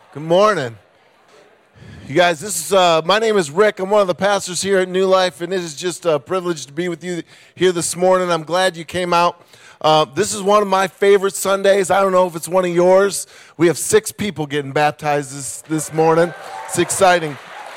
Good morning. You guys, my name is Rick. I'm one of the pastors here at New Life, and it is just a privilege to be with you here this morning. I'm glad you came out. This is one of my favorite Sundays. I don't know if it's one of yours. We have 6 people getting baptized this morning. It's exciting.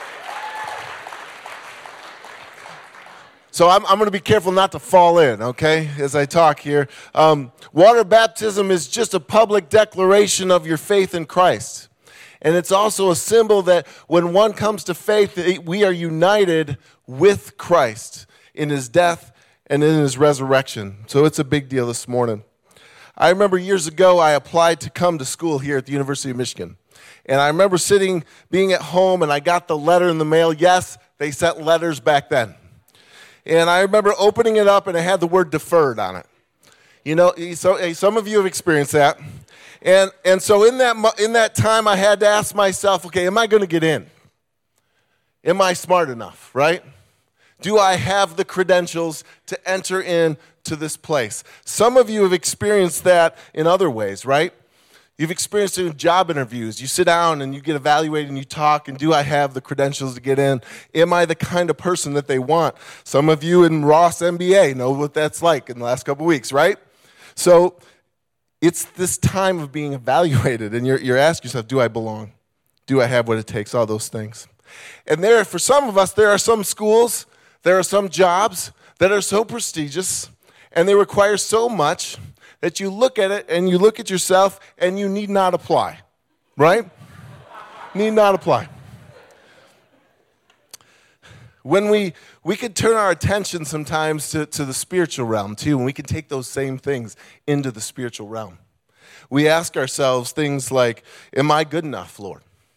So I'm going to be careful not to fall in, okay, as I talk here. Water baptism is just a public declaration of your faith in Christ. And it's also a symbol that when one comes to faith, we are united with Christ in his death and in his resurrection. So it's a big deal this morning. I remember years ago, I applied to come to school here at the University of Michigan. And I remember being at home, and I got the letter in the mail. Yes, they sent letters back then. And I remember opening it up, and it had the word deferred on it. You know, so some of you have experienced that. And so in that time, I had to ask myself, okay, am I going to get in? Am I smart enough, right? Do I have the credentials to enter into this place? Some of you have experienced that in other ways, right? You've experienced it in job interviews. You sit down and you get evaluated and you talk, and do I have the credentials to get in? Am I the kind of person that they want? Some of you in Ross MBA know what that's like in the last couple weeks, right? So it's this time of being evaluated, and you're asking yourself, do I belong? Do I have what it takes? All those things. And for some of us, there are some schools, there are some jobs that are so prestigious, and they require so much that you look at it and you look at yourself and you need not apply, right? Need not apply. When we could turn our attention sometimes to the spiritual realm too, and we can take those same things into the spiritual realm. We ask ourselves things like, am I good enough, Lord?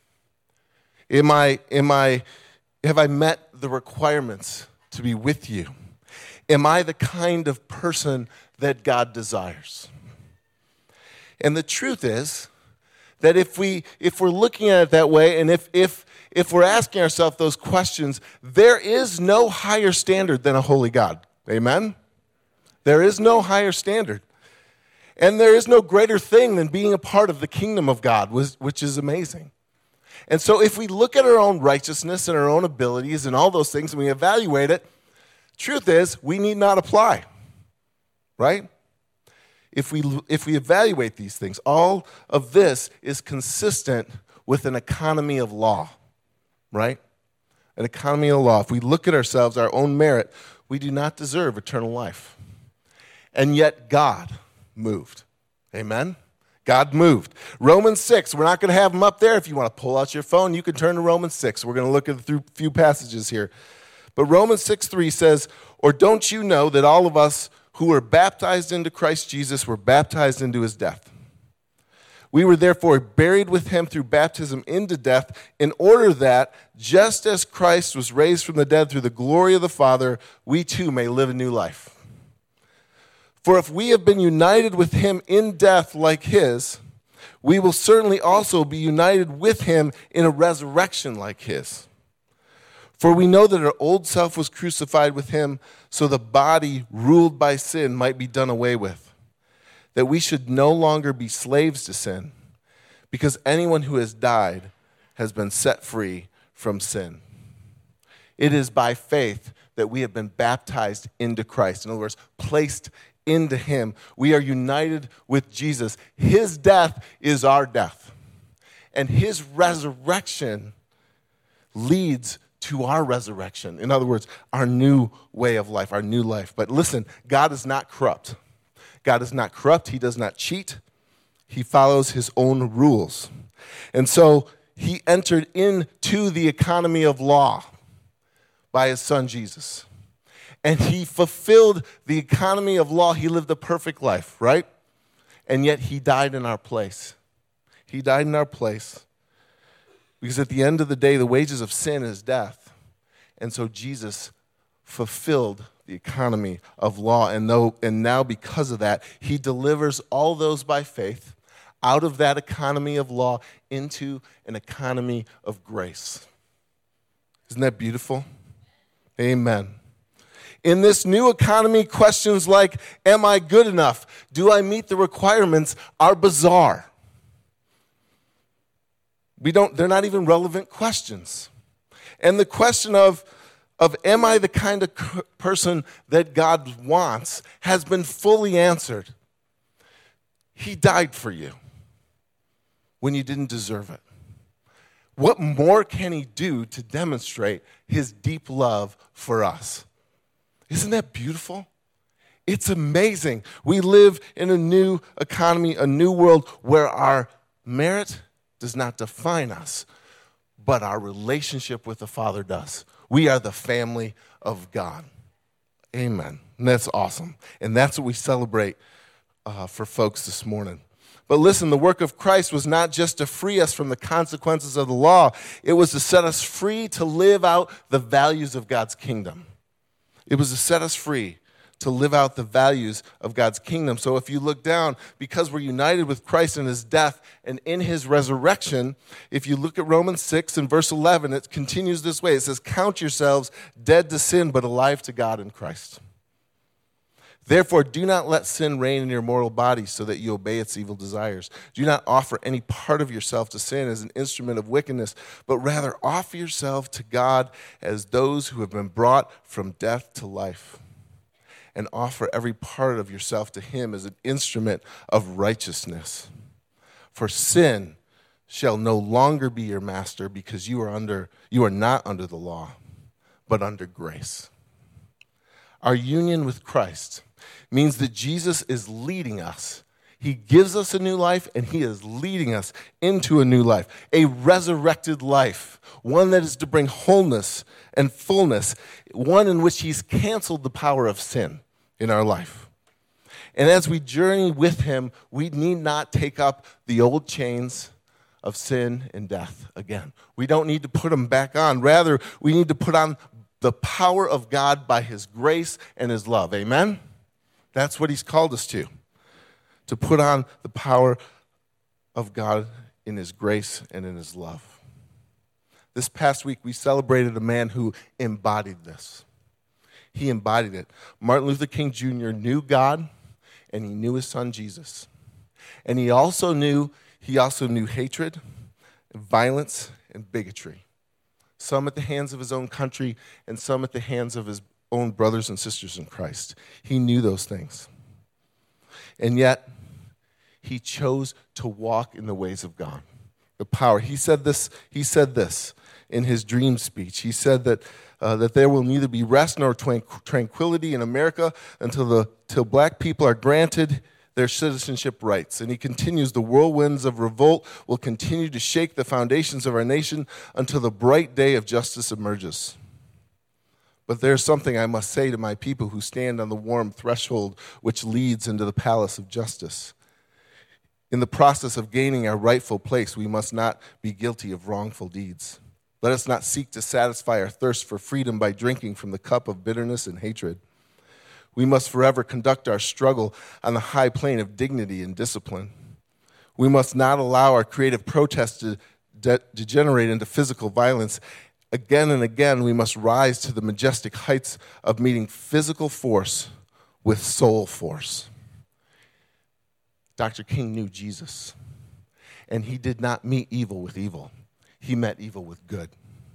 Have I met the requirements to be with you? Am I the kind of person that God desires? And the truth is that if we're looking at it that way, and if we're asking ourselves those questions, there is no higher standard than a holy God. Amen? There is no higher standard. And there is no greater thing than being a part of the kingdom of God, which is amazing. And so if we look at our own righteousness and our own abilities and all those things, and we evaluate it, truth is, we need not apply, right? If we evaluate these things, all of this is consistent with an economy of law, right? An economy of law. If we look at ourselves, our own merit, we do not deserve eternal life. And yet God moved. Amen? God moved. Romans 6, we're not going to have them up there. If you want to pull out your phone, you can turn to Romans 6. We're going to look at a few passages here. But Romans 6:3 says, or don't you know that all of us who were baptized into Christ Jesus were baptized into his death? We were therefore buried with him through baptism into death, in order that, just as Christ was raised from the dead through the glory of the Father, we too may live a new life. For if we have been united with him in death like his, we will certainly also be united with him in a resurrection like his. For we know that our old self was crucified with him, so the body ruled by sin might be done away with, that we should no longer be slaves to sin, because anyone who has died has been set free from sin. It is by faith that we have been baptized into Christ. In other words, placed into him. We are united with Jesus. His death is our death, and his resurrection leads to our resurrection. In other words, our new way of life, our new life. But listen, God is not corrupt. God is not corrupt. He does not cheat. He follows his own rules. And so he entered into the economy of law by his son Jesus. And he fulfilled the economy of law. He lived a perfect life, right? And yet he died in our place. He died in our place. Because at the end of the day, the wages of sin is death. And so Jesus fulfilled the economy of law. And now because of that, he delivers all those by faith out of that economy of law into an economy of grace. Isn't that beautiful? Amen. In this new economy, questions like, am I good enough? Do I meet the requirements? Are bizarre. They're not even relevant questions. And the question of am I the kind of person that God wants has been fully answered. He died for you when you didn't deserve it. What more can he do to demonstrate his deep love for us? Isn't that beautiful? It's amazing. We live in a new economy, a new world where our merit does not define us, but our relationship with the Father does. We are the family of God. Amen. And that's awesome. And that's what we celebrate for folks this morning. But listen, the work of Christ was not just to free us from the consequences of the law. It was to set us free to live out the values of God's kingdom. It was to set us free to live out the values of God's kingdom. So if you look down, because we're united with Christ in his death and in his resurrection, if you look at Romans 6 and verse 11, it continues this way. It says, count yourselves dead to sin, but alive to God in Christ. Therefore, do not let sin reign in your mortal body so that you obey its evil desires. Do not offer any part of yourself to sin as an instrument of wickedness, but rather offer yourself to God as those who have been brought from death to life. And offer every part of yourself to him as an instrument of righteousness. For sin shall no longer be your master, because you are not under the law, but under grace. Our union with Christ means that Jesus is leading us. He gives us a new life, and he is leading us into a new life, a resurrected life, one that is to bring wholeness and fullness, one in which he's canceled the power of sin in our life. And as we journey with him, we need not take up the old chains of sin and death again. We don't need to put them back on. Rather, we need to put on the power of God by his grace and his love. Amen? That's what he's called us to put on the power of God in his grace and in his love. This past week, we celebrated a man who embodied this. He embodied it. Martin Luther King Jr. knew God, and he knew his son Jesus. And he also knew hatred, and violence, and bigotry. Some at the hands of his own country, and some at the hands of his own brothers and sisters in Christ. He knew those things. And yet, he chose to walk in the ways of God. The power. He said this in his dream speech. He said that there will neither be rest nor tranquility in America until black people are granted their citizenship rights. And he continues, the whirlwinds of revolt will continue to shake the foundations of our nation until the bright day of justice emerges. But there's something I must say to my people who stand on the warm threshold which leads into the palace of justice. In the process of gaining our rightful place, we must not be guilty of wrongful deeds. Let us not seek to satisfy our thirst for freedom by drinking from the cup of bitterness and hatred. We must forever conduct our struggle on the high plane of dignity and discipline. We must not allow our creative protest to degenerate into physical violence. Again and again, we must rise to the majestic heights of meeting physical force with soul force. Dr. King knew Jesus, and he did not meet evil with evil. He met evil with good.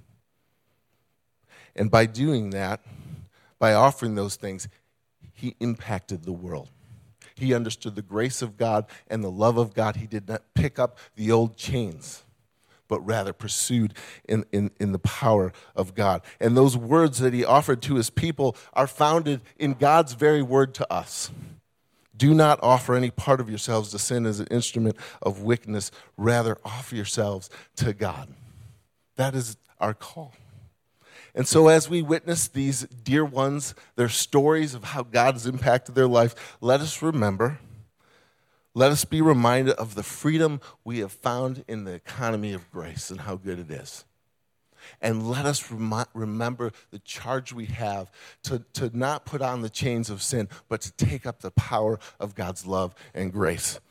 And by doing that, by offering those things, he impacted the world. He understood the grace of God and the love of God. He did not pick up the old chains, but rather pursued in the power of God. And those words that he offered to his people are founded in God's very word to us. Do not offer any part of yourselves to sin as an instrument of wickedness. Rather, offer yourselves to God. That is our call. And so as we witness these dear ones, their stories of how God has impacted their life, let us be reminded of the freedom we have found in the economy of grace and how good it is. And let us remember the charge we have to not put on the chains of sin, but to take up the power of God's love and grace.